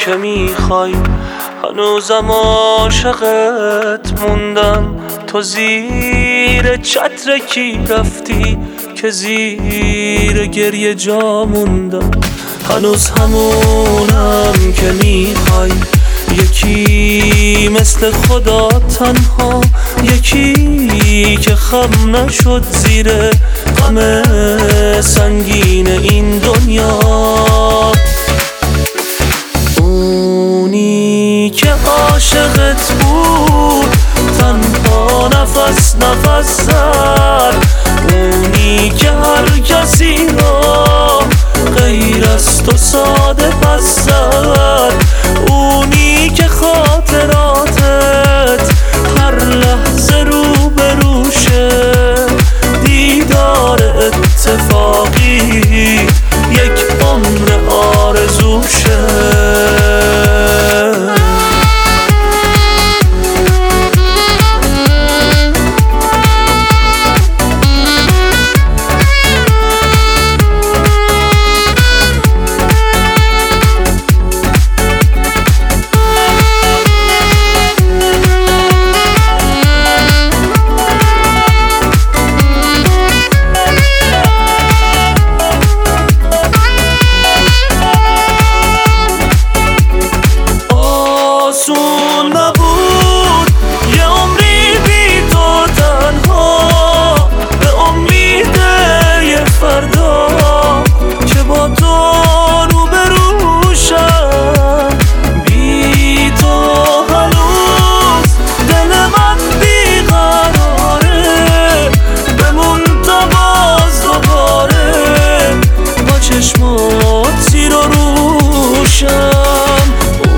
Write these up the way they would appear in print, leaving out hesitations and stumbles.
که میخوای، هنوزم عاشقت موندم. تو زیر چتر کی رفتی که زیر گریه جا موندم؟ هنوز همونم که میخوای، یکی مثل خدا تنها، یکی که خم نشد زیر غم سنگین این دنیا. اونی که عاشقت بود تنها نفس نفس زد، اونی که هر کسی را غیر از تو ساده پس زد، اونی که خاطراتت هر لحظه رو به روشه، دیدار اتفاقی یک عمر آرزوشه. آسون نبود یه عمری بی تو تنها، به امید یه فردا که با تو روبروشم. بی تو هنوز دل من بیقراره، بمون تا باز دوباره با چشمات زیر و روشم.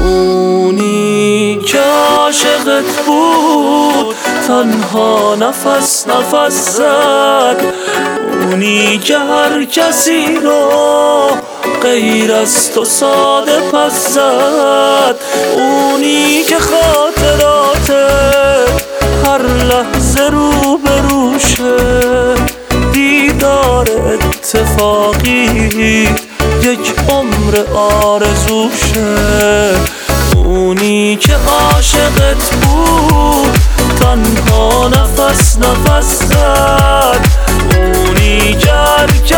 که عاشقت بود تنها نفس نفس زد، اونی که هر کسی رو غیر از تو ساده پس زد، اونی که خاطرات هر لحظه رو به روشه، دیدار اتفاقی یک عمر آرزوشه. اونی که عاشقت بود تنها نفس نفس زد، اونی که هر